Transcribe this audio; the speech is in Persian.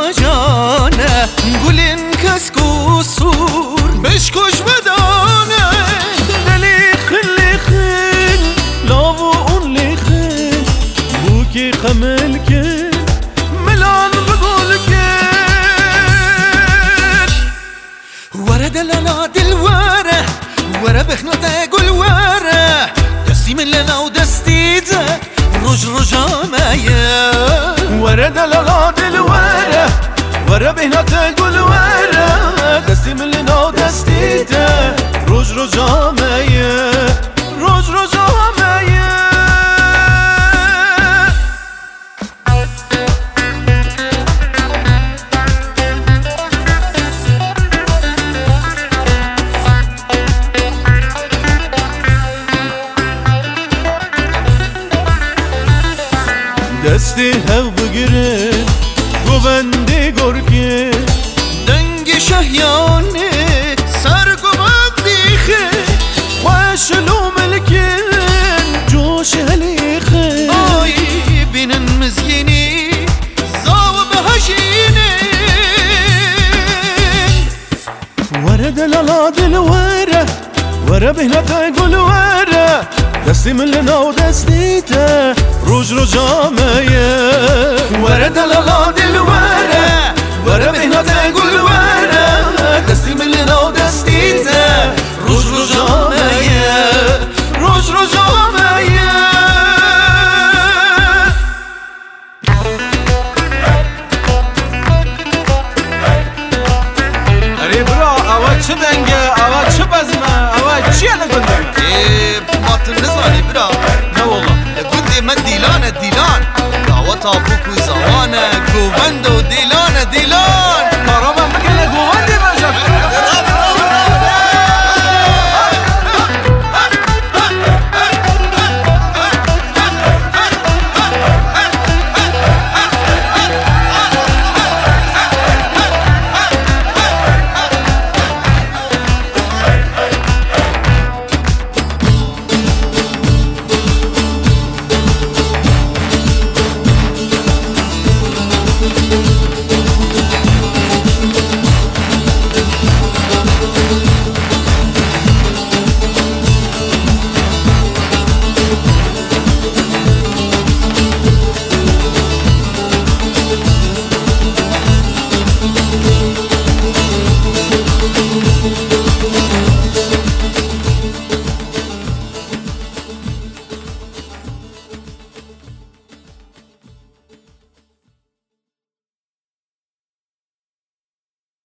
جانه گلین کس قصور بشکش بدانه دلی خلی خل لاو اون لیخل بو کی خمل که ملان بقول که ورا دلالا دل ورا بخناته گل دستی من لنا و دستی ده رجامه ورا دلالا دل ورا بهناته گل دستی من لنا و دستی ده رجامه دستی هاو بگیره گوبندی گرگه دنگ شهیانه سر گوبندی خه خوشلو ملکن جوش هلیخه آی بینن مزگینی زاو بهشینه ورا دلالا دل ورا بهناته گل دستی من لنا و دستی ته رجامه ورا دلالا دل ورا بهناته گل دستی من لنا و دستی ته رجامه اری برا اوا چه دنگه اوا چه بزمه اوا چیه نگنده باتن نزانی برا نه والله گنده من دیلان دعوة ابوك وزوانه